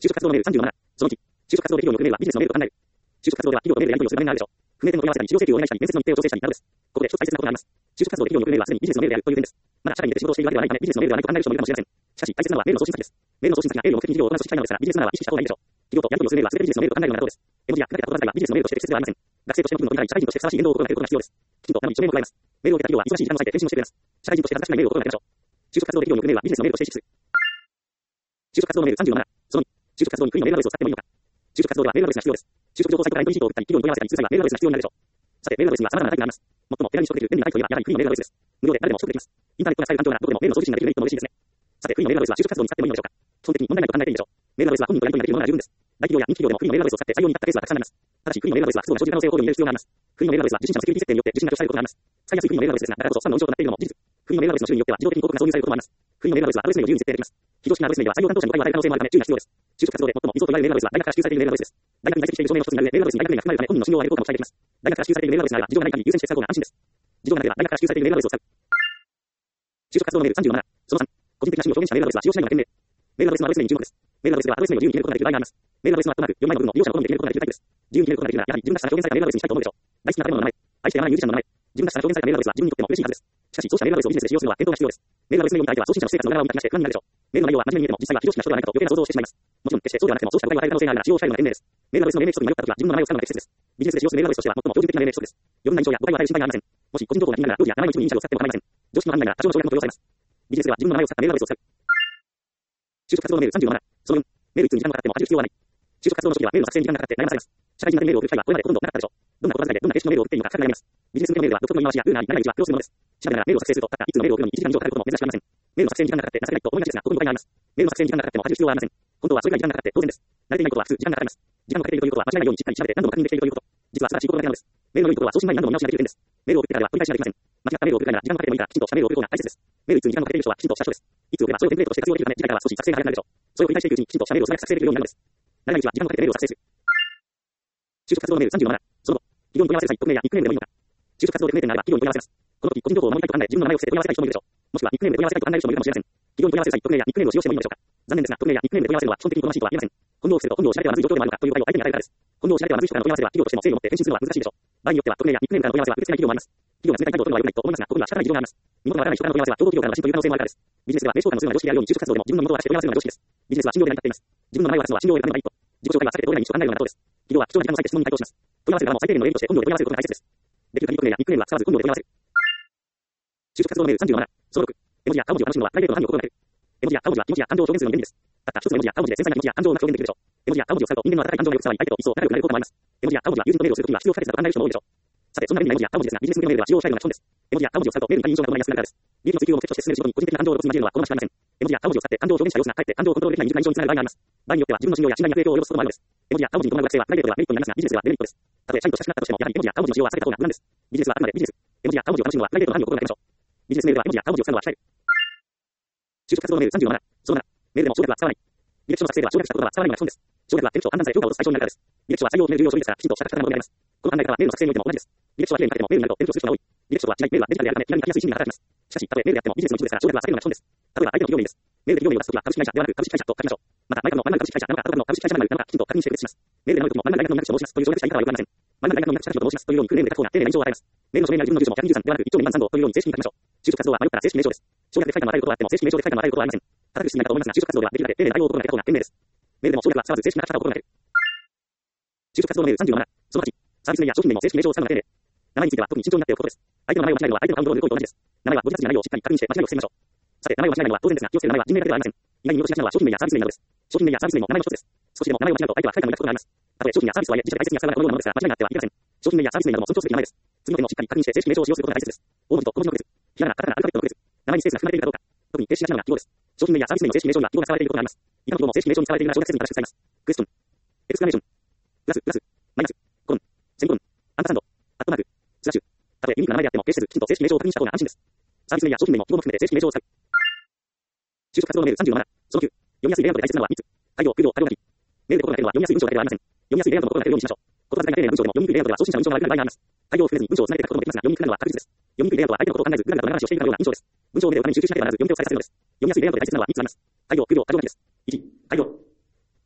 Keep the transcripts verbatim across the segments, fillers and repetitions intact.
就職活動のメールさんじゅうなな。そのいち、就職活動で企業に送るメールはビジネスのメールと考える。就職活動では企業とメールでやり取りをする場面があるでしょう。不明点の問い合わせたり、事情請求をお願いしたり、面接の日程を調整したりなどです。ここで一つ大切なことがあります。就職活動で企業に送るメールはすでにビジネスのメールであるという点です。まだ社会に出て仕事をしているわけではないため、ビジネスのメールではないと考える人もいるかもしれません。しかし、大切なのはメールの送信先です。メールの送信先が営業を目的に企業を行う組織なのですから、ビジネスマナーは意識した方がいいでしょう。企業とやり取りをするメールは全てビジネスのメールと考えるようなことです。絵文字や砕けた言葉遣いはビジネスのメールとして適切ではありません。学生としての気分の時から社会人としてふさわしい言動を心がけることが必要です。きちんと生身の署名を加えます。メールを受けた企業は忙しい時間を割いて返信をしてくれます。社会人として恥ずかしくないメールを心がけましょう。就職活動で企業に送るメールはビジネスのメールとして意識する。就職活動のメールさんじゅうなな。そのに、就職活動に悔いのメールアドレスを使ってもいいのか。就職活動ではメールアドレスが必要です。就職情報サイトからインプリートを送ったり、企業に問い合わせたりする際はメールアドレスが必要になるでしょう。さて、メールアドレスには様々なタイプがあります。最も手軽に取得できる便利なタイプといえば、やはり悔いのメールアドレスです。無料で誰でも取得できます。インターネットが使える環境ならどこでもメールの送信ができるメリットも嬉しいですね。さて、悔いのメールアドレスは就職活動に使ってもいいのでしょうか。基本的に問題ないと考えていいでしょう。メールアドレスは本人とやり取りができるものなら十分です。大企業や人気企業でも悔いのメールアドレスを使って採用に至ったケースはたくさんあります。ただし、悔いのメールアドレスは不都合の生じる可能性を考慮に入れる必要があります。悔いのメールアドレスは受信者のセキュリティ設定によって受信が拒否されることがあります。使いやすい悔いのメールアドレスですが、だからこそスパムの運用となっているのも事実。悔いのメールアドレスの種類によっては自動的に広告が挿入されることもあります。悔いのメールアドレスはアドレス名を自由に設定できます。非常識なアドレス名では採用担当者に誤解を与える可能性もあるため注意が必要です。就職活動で最も理想と言われるメールアドレスは大学から支給されているメールアドレスです。大学に在籍している証明の一つになる上、メールアドレスに大学名が含まれるため本人の信用を上げる効果も期待できます。大学から支給されているメールアドレスならば事情がない限り優先して使う方が安心です。事情がなければ大学から支給されているメールアドレスを使う。就職活動のメールさんじゅうなな。そのさん、個人的な趣味を表現したメールアドレスは使用しないのが賢明。メールアドレスのアドレス名に注目です。メールアドレスではアドレス名を自由に決めることができる場合があります。メールアドレスのアットマーク、よんまいの部分の利用者の好みで決めることができるタイプです。自由に決めることができるなら、やはり自分がした表現されたメールアドレスにしたいと思うでしょう。大好きな食べ物の名前、愛してやまないミュージシャンの名前、自分がした表現されたメールアドレスは自分にとっても嬉しいはずです。しかし、そうしたメールアドレスをビジネスで使用するのは検討が必要です。メールアドレス名を見た相手は送信者の生活の裏側を見たりして不安になるでしょう。メールの内容は真面目に見えても実際は非常識な人ではないかと余計な想像をしてしまいます。もちろん決してそうではなくてもそうした誤解を与える可能性があるなら使用を控えるのが賢明です。メールアドレスの命名規則に迷ったときは自分の名前を使うのが適切です。ビジネスで使用するメールアドレスとしては最も標準的な命名規則です。余分な印象や誤解を与える心配がありません。もし個人情報が気になるなら料理や名前の一部にイニシャルを使っても構いません。常識の範囲内なら多少の省略も許容されます。ビジネスでは自分の名前を使ったメールアドレスを使う。就職活動のメールさんじゅうなな。そのよん、メールいっ通に時間がかかっても恥じる必要はない。就職活動の初期はメールの作成に時間がかかって悩まされます。社会人向けメールを送る機会はこれまでほとんどなかったでしょう。どんな言葉遣いでどんな形式のメールを送っているのか書き換えられます。ビジネス向けのメールは独特の言い回しやルーナーにならないうちは苦労するものです。調べながらメールを作成すると、たったいつのメールを送るのにいちじかん以上かかることも珍しくありません。メールの作成に時間がかかって情けないと思いがちですが、ここに誤解があります。メールの作成に時間がかかっても恥じる必要はありません。本当はそれが時間がかかって当然です。慣れていないことは普通時間がかかります。時間をかけているということは間違いないようにしっかり調べて何度も確認できているということ。実は素晴らしいことだけなのです。メールの良いところは送信前に何度も見直しができる点です。メールを送ってからでは繰り返しができません。間違ったメールを送る際なら時間をかけてもいいからきちんとしたメールを送ることが大切です。メールいっ通に時間をかけている人はきちんとした人です。いつ送ればそれをテンプレートとして活用できるため、次回からは少し作成が早くなるでしょう。それを繰り返していくうちにきちんとしたメールを素早く作成できるようになるのです。慣れないうちは時間をかけてメールを作成する。就職活動のメールさんじゅうなな。その後、企業に問い合わせる際、匿名やニックネームでもいいのか。就職活動で不明点があれば企業に問い合わせます。この時、個人情報を守りたいと考え、自分の名前を伏せて問い合わせたい人もいるでしょう。もしくはニックネームで問い合わせたいと考える人もいるかもしれません。企業に問い合わせる際、匿名やニックネームを使用してもいいのでしょうか。残念ですが、匿名やニックネームで問い合わせるのは基本的に好ましいとは言えません。本名を伏せると本名を知られてはまずい状況でもあるのかという誤解を相手に与えるからです。本名を知られてはまずい人からの問い合わせでは企業としても誠意を持って返信するのは難しいでしょう。場合によっては匿名やニックネームからの問い合わせは受け付けない企業もあります。企業が冷たい態度を取るのは良くないと思いますが、ここには仕方ない事情があります。身元がわからない人からの問い合わせは競合企業からの侵という可能性もあるからです。ビジネスでは名称間の通話が常識であるように就職活動でも自分の身元を明かして問い合わせるのが常識です。ビジネスは信用で成り立っています。自分の名前を明かすのは信用を得るための第一歩。自己紹介は避けて通れない道と考えるようなことです。企業は貴重な時間を割いて質問に回答します。問い合わせる側も最低限の礼儀として本名で問い合わせることが大切です。できる限り匿名やニックネームは使わず本名で問い合わせる。就職活動のメールさんじゅうなな。そのろく、絵文字や顔文字を楽しむのはプライベートの範囲を心がける。絵文字や顔文字は気持ちや感情を表現するのに便利です。たった一つの絵文字や顔文字で繊細な気持ちや感情をうまく表現できるでしょう。絵文字や顔文字を使うと人間の温かい感情がよく伝わり、相手と一層仲良くなれることもあります。絵文字や顔文字は友人とメールをするときには必要不可欠だと考える人も多いでしょう。さて、そんな便利な絵文字や顔文字ですが、ビジネス向けのメールでは使用を控えるのが基本です。絵文字や顔文字を使うとメールに対印象が伴いやすくなるからです。利益の追求を目的として進める仕事に個人的な感情を落とすに紛れるのは好ましくありません。絵文字や顔文字を使って感情を表現した様子がかえって感情をコントロールできない未熟な印象につながる場合があります。場合によっては自分の信用や信頼に影響を及ぼすこともあるのです。絵文字や顔文字に伴う学生はプライベートではメリットになりますが、ビジネスではデメリットです。たとえ社員と親しくなったとしても、やはり絵文字や顔文字の使用は避けた方が無難です。ビジネスはあくまでビジネス。絵文字や顔文字を楽しむのはプライベートの範囲を心がけましょう。ビジネスメールでは絵文字や顔文字を使うのは控える。就職活動のメールさんじゅうなな。そのなな、メールでも省略は使わない。履歴書の作成では省略した言葉は使わないのが基本です。省略は手口を判断され評価を落とす対象になるからです。履歴書は採用を決める重要書類ですから、きちんとした書き方が求められます。この考え方はメールの作成においても同じです。履歴書は綺麗に書けてもメールになると転調する人が多い。履歴書は違い、メールはデジタルであるため、気軽に書きやすい心理が働きます。しかし、たとえメールであってもビジネスの一部ですから省略は避けるのが基本です。例えば相手の企業名です。メールで企業名を出すときは株式会社ではなく株式会社と書きましょう。また、前からの真ん中株式会社なのか、後からの株式会社なのか、きちんと確認して決定します。メールで名乗るときも真ん中大学の入学者を申しますという省略した言い方はよくありません。真ん中大学の入学者と申しますというようにクレームで書く方が丁寧な印象を与えます。メールの署名にある自分の住所もひゃくにじゅうさんではなくいっ丁目にまんさん号というように正式に書きましょう。就職活動は迷ったら正式名称です。省略で書いたのを与えることはあっても正式名称で書いたのを与えることはありません。堅苦しいないかと思いますが、就職活動ではできるだけ丁寧な対応を心がけた方が賢明です。メールでも省略は使わず正式な書き方を心がける。就職活動のメールさんじゅうなな。そのはち、サービス名や商品名も正式名称を使うのが丁寧。名前については特に慎重になっておくことです。相手の名前を間違えるのは相手のカウントを抜く行為と同じです。名前はご自発の内容をしっかり確認して間違いを防ぎましょう。さて、名前を間違えるのは当然ですが、気をつける名前は人名だけではありません。意外に見落としがちなのは商品名やサービス名などです。商品名やサービス名も名前の一つです。少しでも名前を間違えると相手は不快感を抱くことがあります。たとえ商品やサービスとはいえ、自社で大切に扱うのがこのようなものですから、間違いがあってはいけません。商品名やサービス名なども尊重すべき名前です。次の点もしっかり確認して正式名称を使用することが大切です。大文字と小文字の区別、ひらがな、カタカナ、アルファベットの区別、名前にスペースが含まれているかどうか、特に停止しがちなのが記号です。商品名やサービス名の正式名称には記号が使われていることがあります。以下の記号も正式名称に使われているなら省略せずに正しく使います。クエスチョン、エクスクラメーション、プラス、プラス、マイナス、コロン、セミコロン、アンダーサンド、アットマーク、スラッシュ。たとえユニークな名前であっても決してきちんと正式名称を確認した方が安心です。サービス名や商品名も記号も含めて正式名称を使う。就職活動のメールさんじゅうなな。そのきゅう、読みやすいレイアウトで大切なのはみっつ。開業、空洞、多行書き。メールで心がけるのは読みやすい文章だけではありません。読みやすいレイアウトの心がけるようにしましょう。言葉遣いが丁寧な文章でも読みにくいレイアウトでは送信者の印象が悪くなる場合があります。開業を含めずに文章をつなげて書くこともできますが、読みにくくなるのは確実です。読みにくいレイアウトは相手のことを考えず、ぐだぐだと長話をしているかのような印象です。文章を目でお金に集中しなければならず、読み手を再生させるのです。読みやすいレイアウトで大切なのはみっつあります。開業、空洞、多行書きです。いち、開業。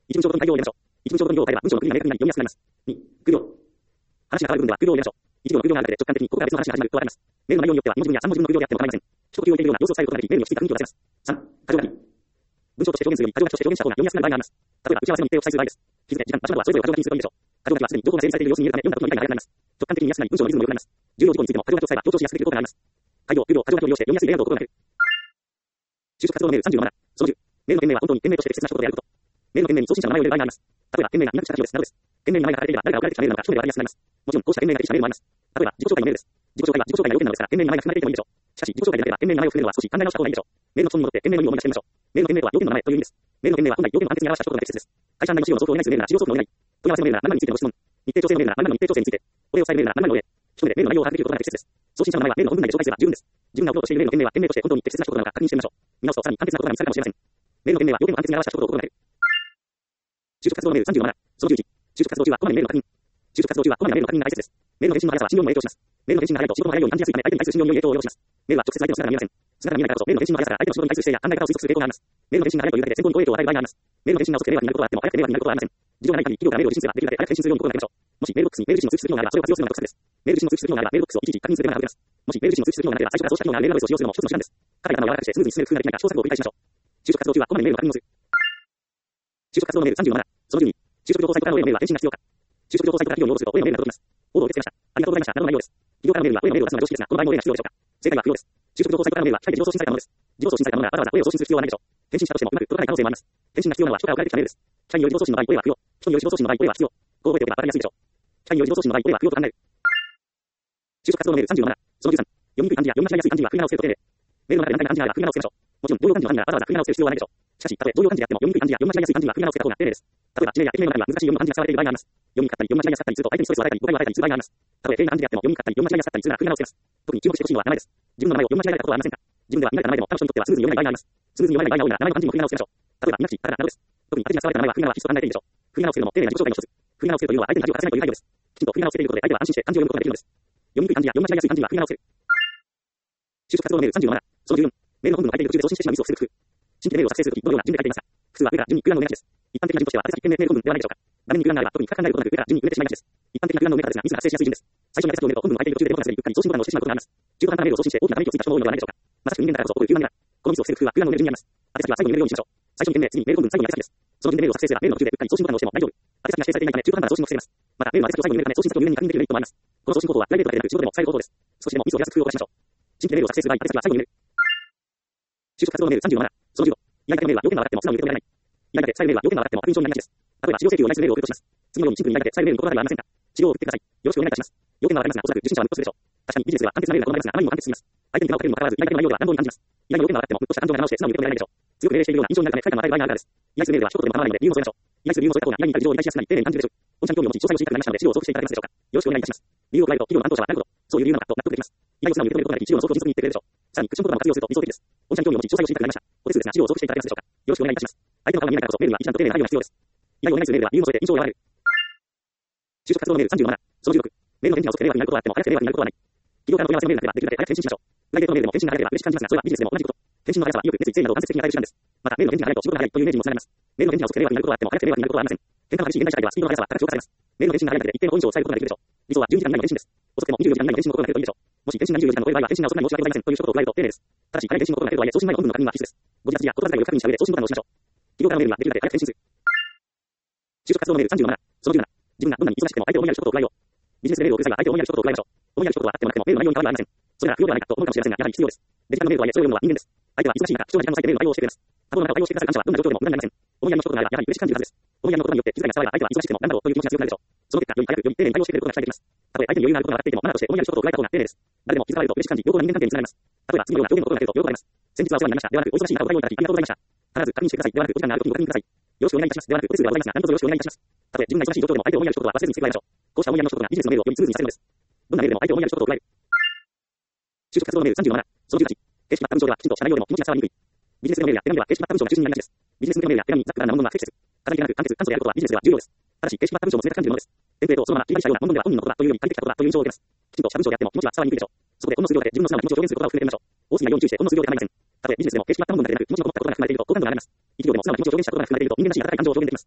一文章ごとに概要を入れましょう。一文章ごとに行を変えれば文章の区切りが明確になり読みやすくなります。に、区行。話が変わる部分では区行を入れましょう。一行の区行があるだけで直感的にここから別の話が始まるとわかります。メールの内容によってはに文字分やさん文字分の区行であっても構いません。一呼吸を入れるような様子を伝えることができ、メールにきちんと雰囲気を出せます。さん、過剰書き。文章として表現するより過剰書きとして表現した方が読みやすくなる場合があります。例えば、打ち合わせの日程を記載する場合です。日付、時間、場所などはそれぞれ過剰書きにするといいでしょう。過剰書きはすでに情報が整理されている様子に見えるため、読んだことの理解が早くなります。直感的に見やすくなり、文章のリズムも良くなります。重要事項についても過剰書きを使えば強調しやすくできることがあります。改行、空行、過剰書きを利用して読みやすいレイアウトを心がける。就職活動のメールさんじゅうなな。そのじゅう。メールの件名は本当に件名として適切な仕事であること。メールの件名に送信者の名前を入れる場合があります。例えば、件名がいなくした人です。などです。件名に名前が書かれていれば、誰が送られてきたメールなのか一目で分かりやすくなります。もちろん、こうした件名が適したメールもあります。例えば、自己紹介のメールです。自己紹介は自己紹介が要件なのですから、件名に名前が含まれていてもいいでしょう。しかし、自己紹介でなければ、件名に名前を含めるのは少し考え直した方がいいでしょう。メールの本に戻って件名の意味を思い出してみましょう。メールの件名とは要件の名前という意味です。メールの件名は本来要件の安定に表したことが適切です。会社案内の資料の送付をお願いするメールなら資料送付のお願い。問い合わせのメールなら何々についてのご質問。日程調整のメールなら何々の日程調整について。お礼を伝えるメールなら何々のお礼。一目でメールの内容を把握できることが適切です。送信者の名前はメールの本文内で紹介すれば十分です。自分が送ろうとしているメールの件名は件名として本当に適切な仕事なのか確認してみましょう。見直すとさらに簡潔なことが見つかるかもしれません。メールの件名は要件の安定に表した仕事を心がける。就職活動のメールさんじゅうなな。そのじゅういち。就職活動中はこまめにメールの確認。就職活動中はこまめなメールの確認が大切です。メールの返信の速さは信用にも影響します。メールの返信が早いと仕事の早いように感じやすいため、相手に対する信用に良い影響を及ぼします。メールは直接相手の姿が見えません。姿が見えないからこそ、メールの返信の速さが相手の仕事に対する姿勢や考え方を推測する傾向があります。メールの返信が早いというだけで先方に好影響を与える場合があります。メールの返信が遅くて迷惑になることがあっても、早くて迷惑になることはありません。事情がない限り企業からメールを受信すれば、できるだけ早く返信するように心がけましょう。もしメールボックスにメール受信の通知する機能があれば、それを活用するのが得策です。メール受信の通知する機能があれば、メールボックスをいちいち確認する手間が省けます。もしメール受信の通知する機能がなければ、最初からそうした機能があるメールアドレスを使用するのも一つの手段です。かなり頭を柔らかくしてスムーズに進める工夫ができないか試行錯誤を繰り返しましょう。就職活動中はこまめにメールの確認をする。就職活動のメールさんじゅうなな。そのじゅうに。就職情報サイトからのメールは返信が必要か。就職情報サイトから企業に応募すると、お礼のメールが届きます。応募を受け付けました。ありがとうございました。などの内容です。企業からのメールは、お礼のメールを出すのが常識ですが、この場合もお礼が必要でしょうか。正解は不要です。就職情報サイトからのメールは、機械で自動送信されたものです。自動送信されたものがわざわざお礼を送信する必要はないでしょう。返信したとしてもうまく届かない可能性もあります。返信が必要なのは人から送られてきたメールです。機械による自動送信の場合、お礼は不要。人による自動送信の場合、お礼は必要。こう覚えておけばわかりやすいでしょう。機械による自動送信の場合、お礼は不要と考える。就職活動のメールさんじゅうなな。そのじゅうさん。読みにくい漢字や読み間違いやすい漢字は振り直せると丁寧。メールの中で何回か漢字があれば振り直せましょう。もちろん、同様漢字の漢字がわざわざ振り直せる必要はないでしょう。しかし、たとえ同様漢字であっても読みにくい漢字や読み間違いやすい漢字は振り直せた方が丁寧です。例えば、地名や駅名の中には難しい読む漢字が使われている場合があります。読みにくかったり読み間違いやすかったりすると相手にストレスを与えたり誤解を与えたりする場合があります。たとえ丁寧な漢字であっても読みにくかったり読み間違いやすかったりするなら振り直せます。特に注目してほしいのは名前です。自分の名前を読み間違えられたことはありませんか。自分では見られた名前でも他の人にとってはスムーズに読めない場合があります。スムーズに読めない場合が多いなら名前の漢字も振り直せましょう。例えば、みなき、たかなどです。特に当てに使われた名前は振り直しと考えていいでしょう。振り直せるのも丁寧な自己紹介の一つ。振り直せるというのは相手に恥をかかせないという配慮です。きちんと振り直せていることで相手は安心して漢字を読むことができるのです。読みにくい漢字や読み間違いやすい漢字は振り直せる。就職活動のメールさんじゅうなな。そのじゅうよん。メールの本文の相手に途中で送信してしまうミスを防ぐ工夫。新規でメールを作成するとき、どのような順で書いていますか。複数は上から順に空欄の上なしです。一般的な順としては、宛先件名メール本文ではないでしょうか。画面に空欄があれば、特に深く考えることなく上から順に埋めてしまいがちです。一般的な空欄の上からですが、ミスが発生しやすい順です。最初に宛先を埋めると本文の相手に途中でどこかすでにうっかり送信ボタンを押してしまうことがあります。中途半端なメールを送信して大きなため息をついた人も多いのではないでしょうか。まさしく人間だからこそ起こる空欄には、このミスを防ぐ工夫は空欄の上の順にあります。宛先は最後に埋めるようにしましょう。最初に件名、次にメール本文、最後に宛先です。その順でメールを作成すれば、メールの途中でうっかり送信ボタンを押しても大丈夫。宛先が指定されていないため、中途半端な送信を防げます。また、メールの宛先を最後に埋めるため、送信先を入念に確認できるメリットもあります。この送信方法はプライベートだけでなく仕事でも使える方法です。少しでもミスを減らす工夫をしましょう。新規でメールを作成する場合、宛先は最後に埋める。就職活動のメールさんじゅうなな。そのじゅうご。依頼先のメールは要件が分かっても素直に受け止められない。依頼先、最後メールは要件が分かっても悪印象になりがちです。例えば、資料請求を依頼するメールを送るとします。次のようにシンプルに依頼先、最後メールに心当たりはありませんか。資料を送ってください。よろしくお願いいたします。要件は分かりますが、おそらく受信者はムッとするでしょう。確かにビジネスでは簡潔なメールが好まれますが、あまりにも簡潔すぎます。相手に手間をかけるにもかかわらず、依頼先の内容が乱暴に感じます。依頼の要件が分かっても、ムッとした感情が直して素直に受け止められないでしょう。強く命令しているような印象になるため、不快感を与える場合があるからです。依頼するメールでは一言でも構わないので、理由を添えましょう。依頼する理由を添えた方が依頼に対する事情を理解しやすくなり、丁寧に感じるでしょう。御社に興味を持ち、詳細を知りたくなりましたので、資料を送付していただけますでしょうか。よろしくお願いいたします。理由を加えると、企業の担当者はなるほど、そういう理由なのかと納得できます。依頼を素直に受け止めることができ、資料の送付を迅速に言ってくれるでしょう。さらに、クッションボタンを活用すると理想的です。御社に興味を持ち、詳細を知りたくなりました。お手数ですが、資料を送付していただけますでしょうか。よろしくお願いいたします。相手の顔が見えないからこそ、メールには一段と丁寧な配慮が必要です。依頼をお願いするメールは理由を添えて印象を和らげる。就職活動のメールさんじゅうなな。そのじゅうろく。メールの返事が遅くて迷惑になることはあっても、早くて迷惑になることはない。企業からの問い合わせのメールができればできるだけ早く返信しましょう。プライベートのメールでも返信が早ければ嬉しく感じますが、それはビジネスでも同じこと。返信の速さは意欲、熱意、誠意など間接的に与える手段です。また、メールの返事が早いと仕事が早いというイメージにもつながります。メールの返事が遅くて迷惑になることはあっても、早くて迷惑になることはありません。喧嘩の激しい現代社会ではスピードの速さは高く評価されます。メールの返信が早いだけで一定の好印象を伝えることができるでしょう。理想はじゅうにじかん以内の返信です。遅くてもにじゅうよじかん以内の返信の心がけるといいでしょう。もし返信がにじゅうよじかんを超える場合は返信が遅くなり申し訳ございませんという一言を加えると丁寧です。ただし、早い返信の心がける場合、送信前の本文の確認は必須です。ご自宅や言葉遣いをよく確認した上で送信ボタンを押しましょう。企業からのメールはできるだけ早く返信する。就職活動のメールさんじゅうなな。そのじゅうなな。自分がどんなに忙しくても相手を思いやる一言を加えよう。ビジネスでメールを送る際は相手を思いやる一言を加えましょう。思いやる一言はあってもなくてもメールの内容に変わりはありません。それが不要ではないかと思うかもしれませんが、やはり必要です。デジタルのメールとはいえ、それを読むのは人間です。相手は忙しい中、貴重な時間を割いてメールの対応をしてくれます。多忙な中を対応してくださる感謝はどんな状況でも無駄になりません。思いやりの一言があればやはり嬉しく感じるはずです。思いやりの言葉によって気遣いが伝われば相手は忙しくてもなんだろうという気持ちが強くなるでしょう。その結果、より早くより丁寧に対応してくれることが期待できます。たとえ相手に余裕のあることが分かっていても、マナーとして思いやりの一言を加えた方が丁寧です。誰でも気遣われると嬉しく感じ、良好な人間関係につながります。例えば次のような表現のことが出ると喜ばれます。先日はお世話になりました。ではなく、お忙しい中お対応いただきありがとうございました。必ず確認してください。ではなく、お時間があるときにご確認ください。よろしくお願いいたします。ではなく、お手数がございますが、何卒よろしくお願いいたします。たとえ自分が忙しい状況でも相手を思いやる一言は忘れずに付け加えましょう。こうした思いやりの一言がビジネスのメールをよりスムーズにさせるのです。どんなメールでも相手を思いやる一言を加える。就職活動のメールさんじゅうなな。そのじゅうはち。形式まった文章ではきちんとした内容でも気持ちが伝わりにくい。ビジネスのメールや手紙では形式まった文章が中心になりがちです。ビジネス向けのメールや手紙にざっくばらんな文言は不適切。語り気なく簡潔簡素であることはビジネスでは重要です。ただし、形式まった文章も冷たく感じるものです。テンプレートをそのまま切り貼りしたような文文では本人のことだというより書いてきたことだという印象を受けます。きちんとした文章であっても気持ちは伝わりにくいでしょう。そこでほんの数秒だけ自分の素直な気持ちを表現することを含めてみましょう。多すぎないように注意してほんの数秒で構いません。たとえビジネスでも形式まった文文だけでなく気持ちのこもったことが含まれていると好感度が上がります。一行でも素直な気持ちを表現したことが含まれていると人間らしい温かい感情を表現できます。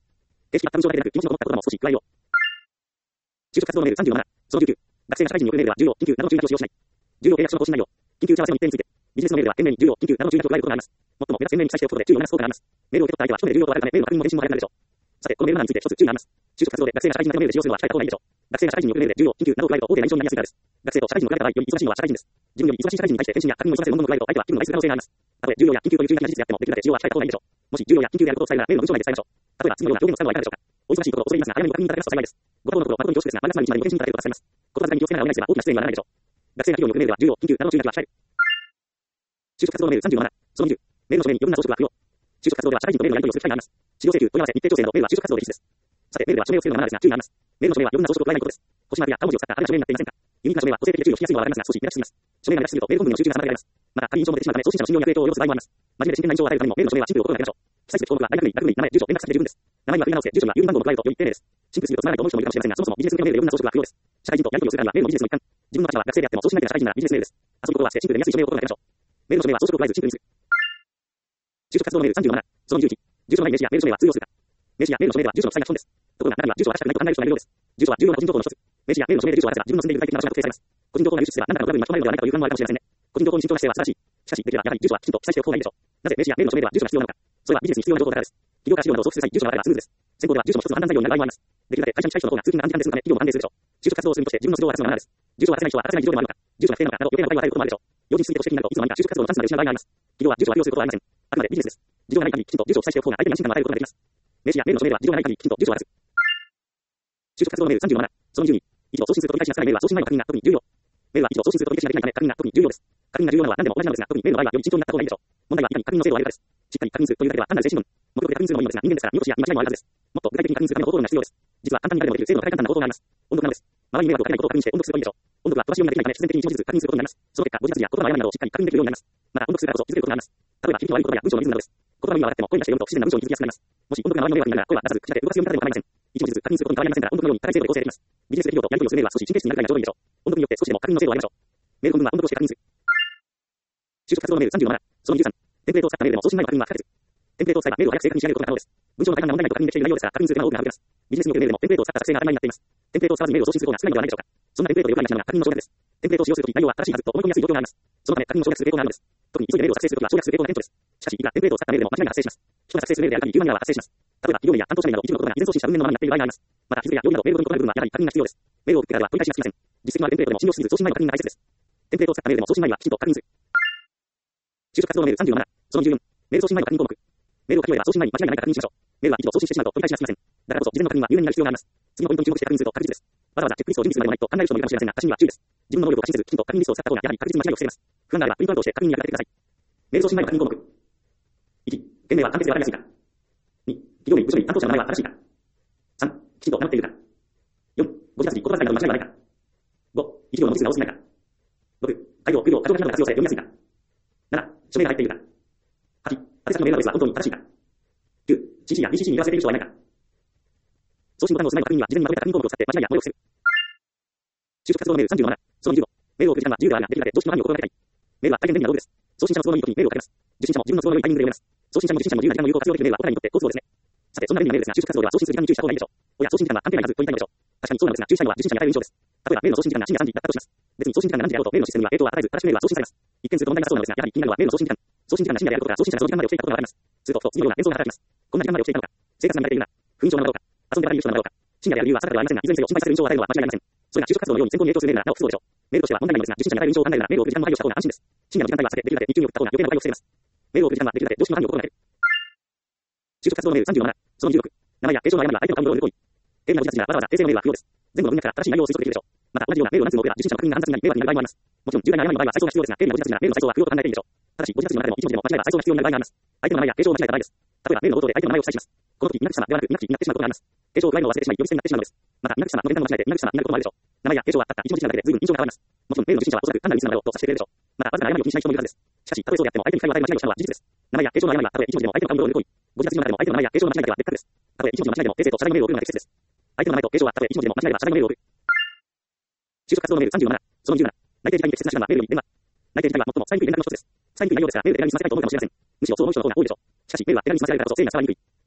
形式は多文章だけでなく、気持ちのこもった言葉も少し加えよう。就職活動のメールさんじゅうなな、そのじゅうきゅう、学生が社会人に送るメールは重要、緊急などの注意書きを使用しない。重要契約書の更新内容、緊急打ち合わせの日程について、ビジネスのメールでは懸命に重要、緊急などの注意書きを加えることがあります。もっとも目立つ懸命に記載しておくことで注意を促す効果があります。メールを受け取った相手は一目で重要とあるため、メールの確認も返信も早くなるでしょう。さて、このメールマナーについて一つ注意があります。就職活動で学生が社会人向けのメールで使用するのは控えた方がいいでしょう。学生が社会人に送るメールで重要、緊急などを加えると大手が印象になりやすいからです。学生と社会人に送られた場合、より忙しいのは社会人です。自分より忙しい社会人に対して返信や確認を急がせる文言を加えると相手は気分を害する可能性があります。たとえ重要や緊急という注意が事実であっても、できるだけ使用は控えた方がいいでしょう。もし重要や緊急であることを伝えるならメールの文章内で伝えましょう。例えば次のような表現を使うのはいかがでしょうか。お忙しいことを恐れ入りますが、早めにご確認いただけますと幸いです。ご多忙のところ誠に恐縮ですが、マイナスまでいちまでご返信いただけると助かります。ことわざに気をつけながらお願いすれば大きな失礼にはならないでしょう。学生が企業に送るメールでは重要、緊急などの注意書きは控える。就職活動のメールさんじゅうなな、そのにじゅう、メールの署名に余分な増殖は不要。就職活動では社会人とメールのやり取りをする機会があります。資料請求、問い合わせ、日程調整などメールは就職活動で必須です。さて、メールでは署名をするのがマナーですが注意があります。メールの署名は余分な増殖を加えないことです。星マークや青文字を使った派手な署名になっていませんか。ユニークな署名は個性的で注意をしやすいのはわかりますが、少し目立ちすぎます。署名が目立ちすぎるとメール本文の集中が妨げられます。また、他人印象も出てしまうため、送信者の信用に悪影響を及ぼす場合もあります。真面目で真剣な印象を与えるためにもメールの署名はシンプルを心がけましょう。記載する項目は大学名、学部名、名前、住所、連絡先で十分です。名前は振り直せ、住所には郵便番号も加えるとより丁寧です。シンプルすぎるとつまらないと思う人もいるかもしれませんが、そもそもビジネス向けのメールで余分な増殖は不要です。社会人とやり取りをするからにはメールもビジネスの一環。自分の立場は学生であっても送信相手が社会人ならビジネスメールです。遊び心はしてシンプルで見やすい署名を心がけましょう。メールの署名は増殖を加えずシンプルにする。就職活動のメールさんじゅうなな、そのにじゅういち、住所のない名刺やメール署名は通用するか。名刺やメールの署名では住所の記載が基本です。ところが中には住所は確かでないと考える人がいるようです。住所は重要な個人情報の一つ。名刺やメールの署名で住所を割らせば自分の住んでいる具体的な場所が特定されます。個人情報が流出すれば何らかのトラブルに巻き込まれるのではないかという不安もあるかもしれませんね。個人情報に慎重な姿勢は素晴らしい。しかし、できればやはり住所はきちんと記載しておく方がいいでしょう。なぜ名刺やメールの署名では住所が必要なのか。それはビジネスに必要な情報だからです。企業から資料などを送付する際、住所があればスムーズです。先行では住所も一つの判断材料になる場合もあります。できるだけ会社に近い人の方が通勤が安全でするため、企業も安定するでしょう。就職活動をする身として自分の都合を渡すのがマナーです。住所を渡せない人は渡せない事情でもあるのか、住所が不正なのかなど余計な場合は与えることもあるでしょう。用心しすぎて保守的になるといつの間にか就職活動のチャンスまで失う場合があります。企業は住所を悪用することはありません。あくまでビジネスです。事情がない限りきちんと住所を記載しておく方が相手に安心感を与えることができます。名刺やメールの署名では事情がない限りきちんと住所を渡す。就職活動のメールさんじゅうなな、そのにじゅうに、一度送信すると理解しなくなるメールは送信前の確認が特に重要。メールは一度送信すると理解しなければできないため確認が特に重要です。確認が重要なのは何でも同じなのですが、特にメールの場合はより慎重になった方がいいでしょう。問題はいかに確認の精度を上げるかです。しっかり確認するというだけでは単なる精神論。目標で確認するのもいいのですが、人間ですから見落としや見間違いもあるはずです。もっと具体的に確認するための方法論が必要です。実は簡単に誰でもできる精度の高い簡単な方法があります。音読なのです。周りに迷惑をかけないことを確認して音読するといいでしょう。音読は飛ばし読みができないため必然的に一文字ずつ確認することになります。その結果、語字数や言葉の誤りなどをしっかり確認できるようになります。また、音読するからこそ気づけることがあります。例えば、響きの悪い言葉や文章のリズムなどです。言葉の意味が分かっても声に出して読むと不自然な文章に気づきやすくなります。もし音読が周りの迷惑になるなら声は出さず口だけ動かすようになるでも構いません。一文字ずつ確認することに変わりありませんから、音読のように高い精度で構成できます。ビジネスで企業とやり取りをするメールは少し神経質になるぐらいがちょうどいいでしょう。音読によって少しでも確認の精度を上げましょう。メール本文は音読して確認する。就職活動のメールさんじゅうなな、そのにじゅうさん、テンプレートを使ったメールでも送信内容の確認は不可欠。テンプレートを使えばメールを早く正確に仕上げることが可能です。文章の大半が問題ないと確認できている内容ですから確認する手間が多くなるです。ビジネスにおけるメールでもテンプレートを使った作成が当たり前になっています。テンプレートを使わずにメールを送信する方が少ないのではないでしょうか。そんなテンプレートでよくありがちなのが確認の省略です。テンプレートを使用するとき内容は正しいはずと思い込みやすい状況があります。そのため確認を省略する傾向があるのです。特に急いでメールを作成するときは省略する傾向が顕著です。しかし、いくらテンプレートを使ったメールでも間違いが発生します。人が作成するメールである限りヒューマンエラーは発生します。例えば、企業名や担当者名など一部のことが異然送信した文面のままになっている場合があります。また、日付や曜日などメールを読むことがある部分はやはり確認が必要です。メールを送ってからは取り返しがつきません。実績のあるテンプレートでも信用しすぎず送信前の確認が大切です。テンプレートを使ったメールでも送信前にはきちんと確認する。就職活動のメールさんじゅうなな、そのにじゅうよん、メール送信前の確認項目。メールを書き終えれば送信前に間違いがないか確認しましょう。メールは一度送信してしまうと取り返しがつきません。だからこそ事前の確認は入念になる必要があります。次のポイントに注目して確認すると確実です。わざわざチェックリストを準備するまでもないと考える人もいるかもしれませんが、私には注意です。自分の能力を過信せずきちんと確認リストを使った方がやはり確実に間違いを防げます。不安があればプリントアウトをして確認に役立ててください。メール送信前の確認項目。いち、件名は簡潔でわかりやすいか。に、企業名、部署名、担当者の名前は正しいか。さん、きちんと名乗っているか。よん、ご自殺に言葉遣いなど間違いはないか。ご、一行の文字数が多すぎないか。ろく、開業、副業、過剰書きなどが活用され読みやすいか。なな、署名が入っているか。はち、宛先のメールアドレスは本当に正しいか。きゅう、シーシー や ビーシーシー に入れ忘れている人はいないか。送信ボタンの押す前の確認には事前にまとめた確認項目を使って間違いや漏れを防ぐ。就職活動のメールさんじゅうなな、そのにじゅうご、メールを送る時間は自由ではあるができるだけ常識の範囲を心がけたい。メールは大変便利な道具です。送信者の都合のいい時にメールを書きます。受信者も自分の都合のいいタイミングで読みます。送信者も受信者も自由な時間の有効活用できるメールはお互いにとって好都合ですね。さて、そんな便利なメールですが、就職活動では送信する時間に注意した方がいいでしょう。おや送信時間は関係ないはずと言いたいのでしょう。確かにそうなのですが、注意したいのは受信者に与える印象です。例えば、メールの送信時間が深夜さんじだったとします。別に送信時間が何時であろうとメールのシステムには影響は与えず、正しくメールは送信されます。一見すると問題なさそうなのですが、やはり気になるのはメールの送信時間。送信時間が深夜であることから送信者がその時間まで起きていたことがわかります。すると、次のような連想が働きます。こんな時間まで起きていたのか。生活が乱れているな。不妊症なのかどうか。遊んでばかりいる人なのかどうか。深夜である理由は定かではありませんが、いずれにせよ心配される印象を与えるのは間違いありません。それが就職活動のように先行に影響するメールならなお不都合でしょう。メールとしては問題ないのですが、受信者に与える印象を考えるならメールを送る時間も配慮した方が安心です。深夜の時間帯は避け、できるだけ日中に送った方が余計な誤解を防げます。メールを送る時間はできるだけ常識の範囲を心がける。就職活動のメールさんじゅうなな、そのにじゅうろく、名前や継承の誤りは相手の顔色を読み込み。丁寧なご自殺にはわざわざ訂正のメールは不要です。全部の文脈から正しい内容を推測できるでしょう。また、同じようなメールを何通も送れば受信者の確認が煩雑になり迷惑になる場合もあります。もちろん、重大な誤りの場合は再送が必要ですが、丁寧なご自殺ならメールの再送は不要と考えていいでしょう。ただし、ご自殺の中でも一文字でも間違えば再送が必要になる場合があります。相手の名前や継承を間違えた場合です。例えば、メールの冒頭で相手の名前を記載します。この時、稲垣様ではなく稲垣になってしまうことがあります。継承を加えるのを忘れてしまい、呼び捨てになってしまうのです。また、稲垣様の連弾を間違えて稲垣様になることもあるでしょう。名前や継承はたった一文字違いだけで随分印象が変わります。もちろん、メールの受信者はおそらく単なるミスなのだろうと察してくれるでしょう。また、わずかな誤りを気にしない人もいるはずです。しかし、たとえそうであっても相手に会話を与え間違いをしたのは事実です。名前や継承の誤りはたとえ一文字でも相手の顔色を読み込み、ご自殺の中でも相手の名前や継承の間違いだけは別格です。たとえ一文字の間違いでも訂正と謝罪のメールを送るのが適切です。相手の名前と継承はたとえ一文字でも間違えれば謝罪のメールを送る。就職活動のメールさんじゅうなな、そのにじゅうなな、内定時間に適切な手段はメールより電話。内定時間は最も伝えにくい連絡の一つです。伝えにくい内容ですが、メールで手紙に済ませたいと思うかもしれません。むしろそう思う人の方が多いでしょう。しかし、メールは手紙に済ませられたからこそ誠意が伝わりにくい。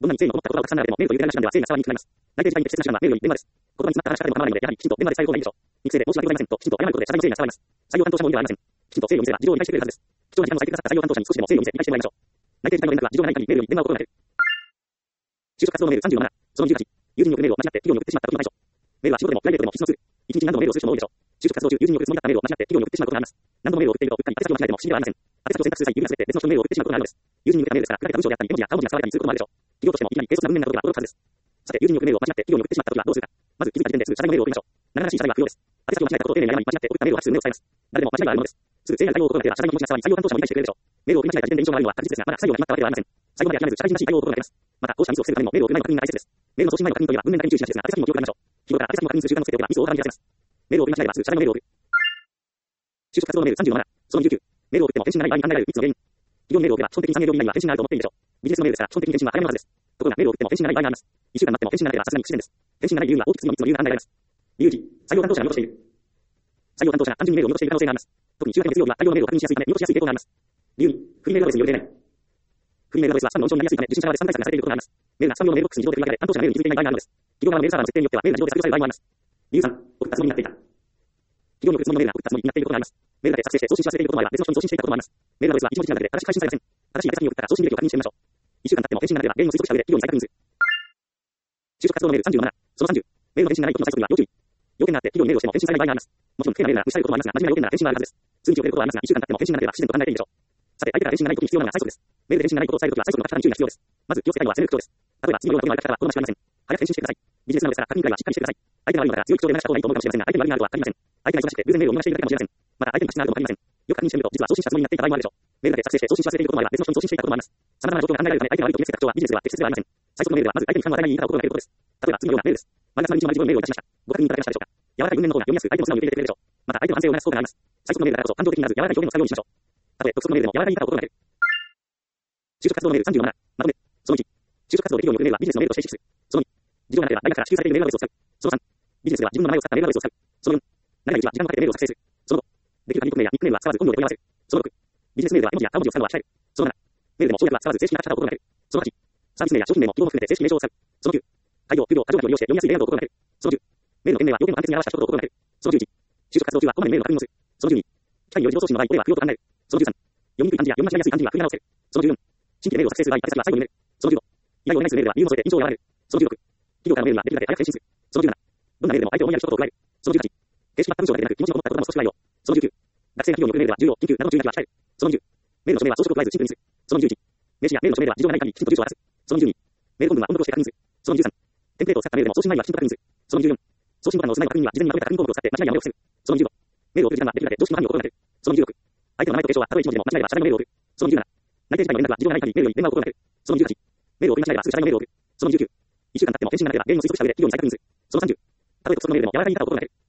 どんなに誠意のこもった言葉をたくさん並べても、メールという手紙の手段では誠意が伝わりにくくなります。内定時間に適切な手段はメールより電話です。言葉に詰まった話し方でも構わないので、やはりきちんと電話で伝える方がいいでしょう。肉声で申し訳ございませんと、きちんと謝ることで謝罪の誠意が伝わります。採用担当者も意ではありません。きちんと誠意を見せれば事情を理解してくれるはずです。貴重な時間を割いてくださった採用担当者に少しでも誠意を見せ、理解してもらいましょう。内定時間の連絡は事情がない限りメールより電話を心がける。就職活動のメールさんじゅうなな、そのじゅうはち、友人に送るメールを間違って企業に送ってしまった時の対処。メールは仕事でもプライベートでも必須のツール。一日に何度もメールをする人も多いでしょう。就職活動中、友人に送るつもりだったメールを間違って企業に送ってしまうことがあります。何度もメールを送っていると、うっかり宛先を間違えても不思議ではありません。宛先を選択する際、指が滑って別の人のメールを送ってしまうことがあるのです。友人に送ったメールですから、書かれた文章であったり、文字や顔文字が使われたりすることもあるでしょう。企業としてもいきなり軽率な文面なことが驚くはずです。さて、友人に送るメールを間違って企業に送ってしまった時はどうするか。まず気づいた時点ですぐ謝罪のメールを送りましょう。長々しい謝罪は不要です。宛先を間違えたことを丁寧に謝り、間違って送ったメールを発する旨を伝えます。誰でも間違いがあるものです。すぐ正義な対応を心がければ謝罪の気持ちが伝わり、採用担当者も理解してくれるでしょう。メールを送り間違えた時点で印象が悪いのは確実ですが、まだ採用が決まったわけではありません。最後まで諦めず、社会人らしい対応を心がけます。また、こうしたミスを防ぐためにもメールを送る前の確認が大切です。メールの送信前の確認というのは文面だけに注意しがちですが、宛先にも気を配りましょう。日頃から宛先を確認する習慣をつけておけばミスを大幅に減らせます。メールを送り間違えればすぐ謝罪のメールを送る。就職活動のメールさんじゅうなな、そのにじゅうきゅう、メールを送っても返信がない場合に考えられるみっつの原因。企業のメールを送れば基本的にさん営業以内には返信があると思っていいでしょう。ビジネスのメールですから基本的に返信は早めのはずです。ところがメールを送っても返信がない場合があります。いっしゅうかん待っても返信がなければさすがに不自然です。返信がない理由には大きく次のみっつの理由が考えられます。理由いち、採用担当者が見落としている。採用担当者が単純にメールを見落としている可能性があります。特に週明け月曜日は大量のメールを確認しやすいため見落としやすい傾向があります。理由に、フリーメールアドレスによる停電。フリーメールアドレスはスパムの温床になりやすいため、受信者側でスパム対策がされていることがあります。メールがスパム用メールボックスに自動で振り分けられ、担当者がメールに気づいていない場合があるのです。企業側のメールサーバーの設定によってはメールが自動で削除される場合もあります。理由さん、送ったつもりになっていた。企業の送るつもりのメールが送ったつもりになっていることがあります。メールだけ作成して送信し忘れていることもあれば、別の人に送信していたこともあります。メールアドレスは一文字間だけで正しく配信されません。正しい宛先に送ったか送信履歴を確認してみましょう。いっしゅうかん経っても返信がなければ原因を推測した上で企業に再確認する。就職活動のメールさんじゅうなな、そのさんじゅう、メールの返信がないことの最速には要注意。要件があって企業にメールをしても返信されない場合があります。もちろん不正なメールなら無視されることもありますが、真面目な要件なら返信があるはずです。通知を受けることはありますが、いっしゅうかん経っても返信がなければ不自然と考えていいでしょう。さて、相手から返信がないときに必要なのが最速です。メールで返信がないことを伝えるときは最速の書き方に注意が必要です。まず気をつけたいのは攻める口調です。例えば、次のようなことがある方は好ましくありません。早く返信してください。ビジネスなのですから確認くらいはしっかりしてください。相手が悪いのだから強い口調で話した方がいいと思うかもしれませんが、相手に悪いがあるとは限りません。相手が忙しくて偶然メールを見逃しているだけかもしれません。また相手に過失があるとも限りません。よく確認してみると、実は送信したつもりになっていた場合もあるでしょう。メールだけ作成して送信し忘れていることもあれば、別の人に送信していたこともあります。様々な状況が考えられるため、相手が悪いと見せた口調はビジネスでは適切ではありません。最速のメールではまず相手に負担を与えない言い方を心がけることです。例えば次のようなメールです。マイナス丸いち丸自分メールをいたしました。ご確認いただけましたでしょうか。柔らかい文面の方が読みやすく、相手も素直に受け入れてくれるでしょう。また相手の安静を促す効果があります。最速のメールだからこそ感情的にならず柔らかい表現を使うようにしましょう。たとえ、督促のメールでも柔らかい言い方を心がける。就職活動のメールさんじゅうなな、まとめ。そのいち、就職活動で企業に送るメールはビジネスのメールとして意識する。そのに、事業がなければ大学から支給されているメールアドレスを使う。そのさん、ビジネスでは自分の名前を使ったメールアドレスを使う。そのよん、慣れないちは時間をかけてメールを作成する。そのご、できる限り匿名やニックネームは使わず本名で問い合わせる。そのろく、ビジネスメールでは絵文字や顔文字を使うのは控える。そのなな、メールでも省略は使わず正式な書き方を心がける。そのはち、サービス名や商品名も記号も含めて正式名称を使う。そのきゅう、開業、副業、過剰書きを利用して読みやすいレイアウトを心がける。そのじゅう、メールの件名は要点を簡潔に表した一言を心がける。そのじゅういち、就職活動中はこまめにメールの確認をする。そのじゅうに、機械による自動送信の場合、これは不要と考える。そのじゅうさん、読みにくい漢字や読み間違いやすい漢字には振り仮名をつける。そのじゅうよん、新規でメールを作成する場合、宛先は最後に埋める。そのじゅうご、依頼をお願いするメールでは理由も添えて印象を和らげる。そのじゅうろく、企業からのメールはできるだけ早く返信する。そのじゅうなな、どんなメールでも相手を思いやる一言を加える。そのじゅうはち、形式化文章だけでなく気持ちのこもった言葉も少し加えよう。そのじゅうきゅう、学生が企業に送るメールは重要、緊急などの注意が控える。そのにじゅう、メールの署名は装飾を加えずシンプルにする。そのにじゅういち、名詞やメールの署名では事情がない限りきちんと住所を表す。そのにじゅうに、メール本文は本文として確認する。そのにじゅうさん、テンプレートを使ったメールでも送信内容はきちんと確認する。そのにじゅうよん、送信ボタンの押す内容確認には事前にまとめた確認項目を使って間違いや漏れを防ぐ。そのにじゅうご、メールを送る時間ができるだけ常識の範囲を心がける。そのにじゅうろく、相手の名前と継承はたとえ一文字でも間違えれば謝罪のメールを送る。そのにじゅうなな、内定時間の連絡は事情がない限りメールより電話を心がける。そのにじゅうはち、メールを送り間違えればすぐ謝罪のメールを送る。そのにじゅうきゅう、いっしゅうかん経っても返信がなければ原因の推測した上で企業に再確認する。そのさんじゅう、たとえ督促のメールでも柔らかい言い方を心がける。